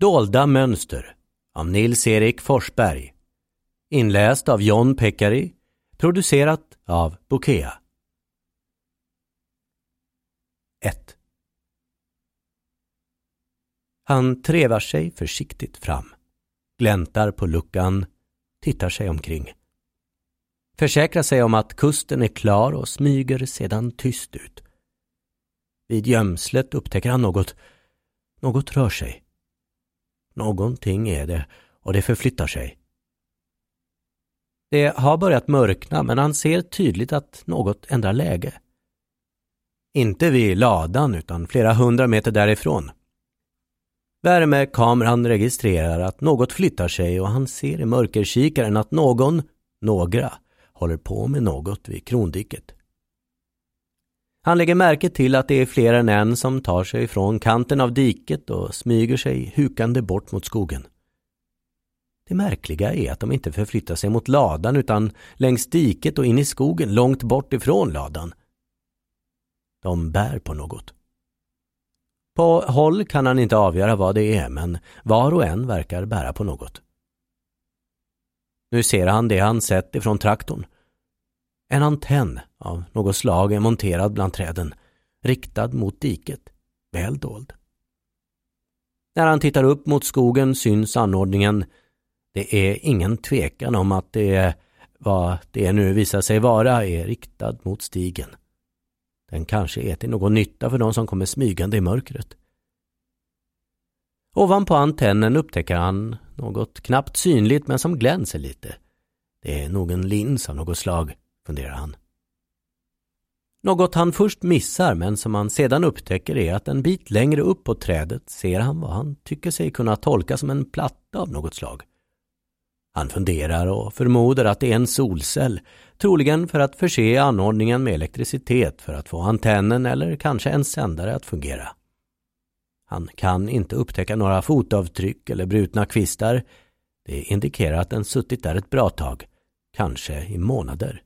Dolda mönster av Nils-Erik Forsberg. Inläst av John Pekkari. Producerat av Bokea. 1. Han trevar sig försiktigt fram. Gläntar på luckan. Tittar sig omkring. Försäkrar sig om att kusten är klar och smyger sedan tyst ut. Vid gömslet upptäcker han något. Något rör sig. Någonting är det och det förflyttar sig. Det har börjat mörkna men han ser tydligt att något ändrar läge. Inte vid ladan utan flera 100 meter därifrån. Värmekameran registrerar att något flyttar sig och han ser i mörkerkikaren att några håller på med något vid krondiket. Han lägger märke till att det är fler än en som tar sig från kanten av diket och smyger sig hukande bort mot skogen. Det märkliga är att de inte förflyttar sig mot ladan utan längs diket och in i skogen långt bort ifrån ladan. De bär på något. På håll kan han inte avgöra vad det är men var och en verkar bära på något. Nu ser han det han sett ifrån traktorn. En antenn av något slag är monterad bland träden, riktad mot diket, väl dold. När han tittar upp mot skogen syns anordningen. Det är ingen tvekan om att det vad det nu visar sig vara är riktad mot stigen. Den kanske är till någon nytta för de som kommer smygande i mörkret. Ovanpå antennen upptäcker han något knappt synligt men som glänser lite. Det är nog en lins av något slag, funderar han. Något han först missar men som han sedan upptäcker är att en bit längre upp på trädet ser han vad han tycker sig kunna tolka som en platta av något slag. Han funderar och förmodar att det är en solcell, troligen för att förse anordningen med elektricitet för att få antennen eller kanske en sändare att fungera. Han kan inte upptäcka några fotavtryck eller brutna kvistar. Det indikerar att den suttit där ett bra tag, kanske i månader.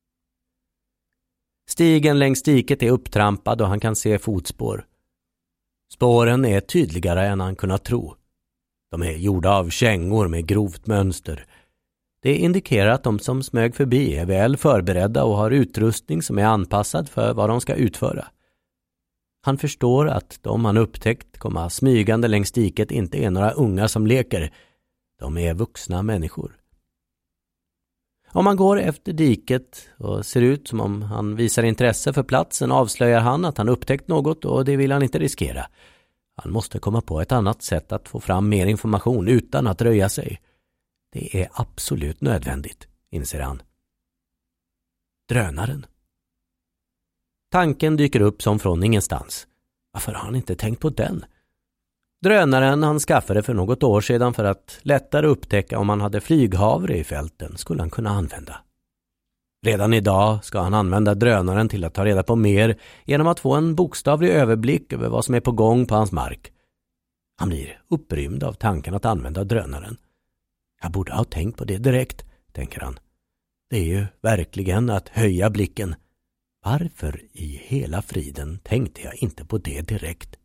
Stigen längs diket är upptrampad och han kan se fotspår. Spåren är tydligare än han kunnat tro. De är gjorda av kängor med grovt mönster. Det indikerar att de som smög förbi är väl förberedda och har utrustning som är anpassad för vad de ska utföra. Han förstår att de han upptäckt komma smygande längs diket inte är några unga som leker. De är vuxna människor. Om man går efter diket och ser ut som om han visar intresse för platsen avslöjar han att han upptäckt något och det vill han inte riskera. Han måste komma på ett annat sätt att få fram mer information utan att röja sig. Det är absolut nödvändigt, inser han. Drönaren. Tanken dyker upp som från ingenstans. Varför har han inte tänkt på den? Drönaren han skaffade för något år sedan för att lättare upptäcka om han hade flyghavre i fälten skulle han kunna använda. Redan idag ska han använda drönaren till att ta reda på mer genom att få en bokstavlig överblick över vad som är på gång på hans mark. Han blir upprymd av tanken att använda drönaren. Jag borde ha tänkt på det direkt, tänker han. Det är ju verkligen att höja blicken. Varför i hela friden tänkte jag inte på det direkt?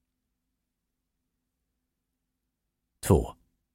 2.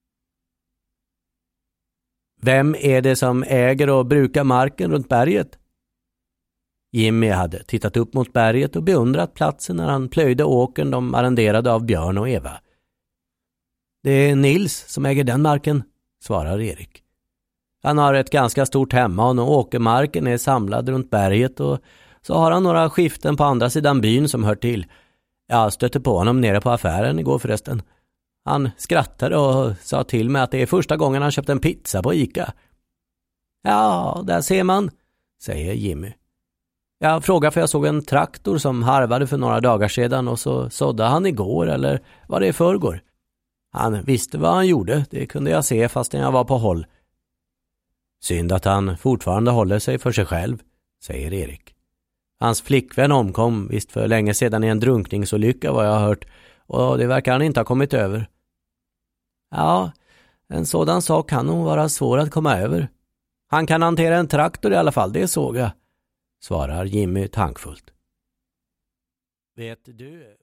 Vem är det som äger och brukar marken runt berget? Jimmy hade tittat upp mot berget och beundrat platsen när han plöjde åkern de arrenderade av Björn och Eva. Det är Nils som äger den marken, svarar Erik. Han har ett ganska stort hemman och åkermarken är samlad runt berget och så har han några skiften på andra sidan byn som hör till. Jag stötte på honom nere på affären igår förresten. Han skrattade och sa till mig att det är första gången han köpt en pizza på Ica. Ja, där ser man, säger Jimmy. Jag frågade för jag såg en traktor som harvade för några dagar sedan och så sådde han igår eller vad det är förrgår. Han visste vad han gjorde, det kunde jag se fastän jag var på håll. Synd att han fortfarande håller sig för sig själv, säger Erik. Hans flickvän omkom visst för länge sedan i en drunkningsolycka vad jag har hört och det verkar han inte ha kommit över. Ja, en sådan sak kan nog vara svår att komma över. Han kan hantera en traktor i alla fall, det såg jag, svarar Jimmy tankfullt. Vet du